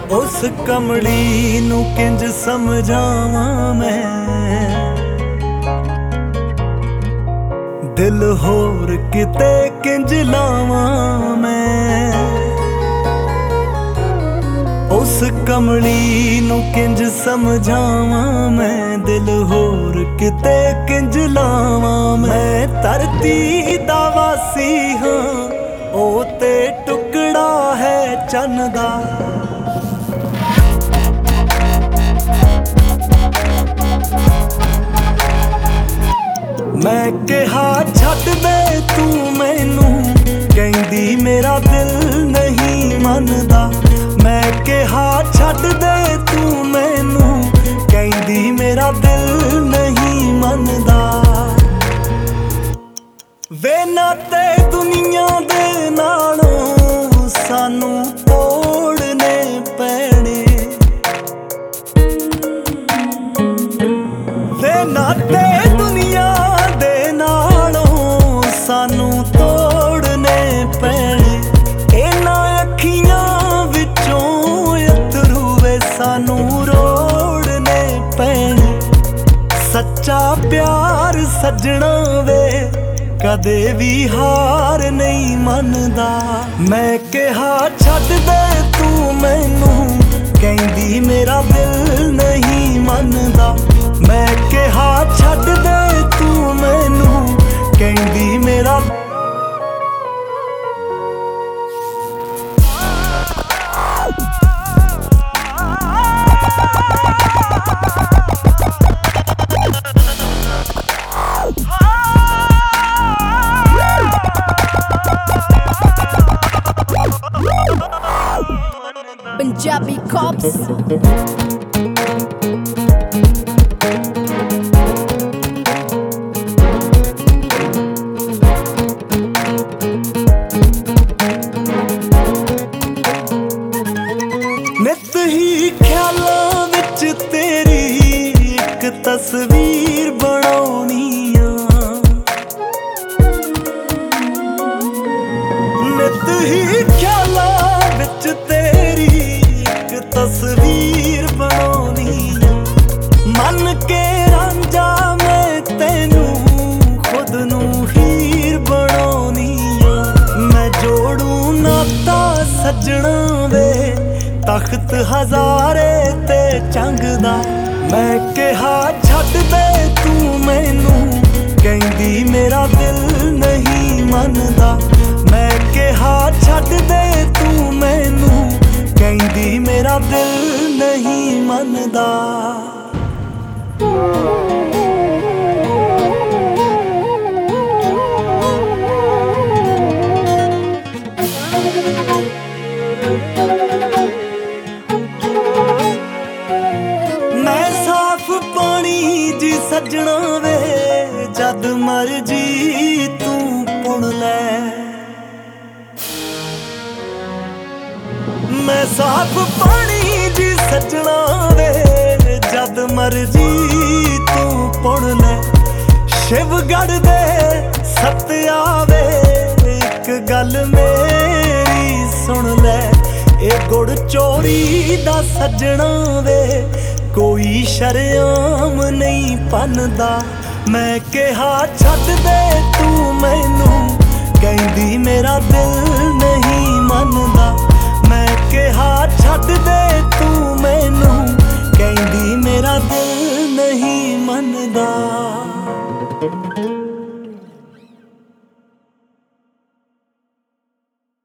उस कमली नू किंज समझावां मैं, दिल होर किते किंज लावां मैं। उस कमली नू किंज समझावां मैं, दिल होर किते किंज लावां मैं। धरती दा वासी हां ओ ते टुकड़ा है चन दा, मैं कहा छड्ड दे तू मैनू, कहंदी मेरा दिल नहीं मनदा। मैं कहा छड्ड दे तू मैनू, कहंदी मेरा दिल नहीं मनदा। वे नाते दुनिया दे नालों सानू तोड़ने पैणे, वे नाते दुनिया दे नालों सानू तोड़ने पैणे। इन्हां अखियां विचों अथरू वे सानू रोड़ने पैणे। सच्चा प्यार सजना वे कदे भी हार नहीं मनदा। मैं कहा छड्ड दे तू मैनू, कहंदी मेरा दिल नहीं मनदा। मैं कहा छड्ड दे तू मैनू, कहंदी मेरा Punjabi Cops। नित ही ख्यालां विच तेरी एक तस्वीर बनाउणी आ, नित ही ख्यालां विच तेरी एक तस्वीर बनाउणी आ। मन के रांझा मैं तैनू खुद नू हीर बनाउणी आ। मैं जोड़ू नाता सजना वे तख्त हजारे ते चंगदा। मैं कहा छड्ड दे तू मैनू, कहंदी मेरा दिल नहीं मनदा। मैं कहा छड्ड दे तू मैनू, कहंदी मेरा दिल नहीं मनदा। मैं साफ पानी जी सजना वे जद मर्जी तू पुण लै। मैं साफ पानी जी सजना वे जद मर्जी तू पुण लै। शिवगढ़ दे सत्या वे एक गल मेरी सुन लै। ए गुड़ चोरी दा सजना वे कोई शरेआम नहीं पनदा। मैं कहा छड्ड दे तू मैनू, कहंदी मेरा दिल नहीं मनदा। मैं कहा छड्ड दे तू मैनू, कहंदी मेरा दिल नहीं मनदा।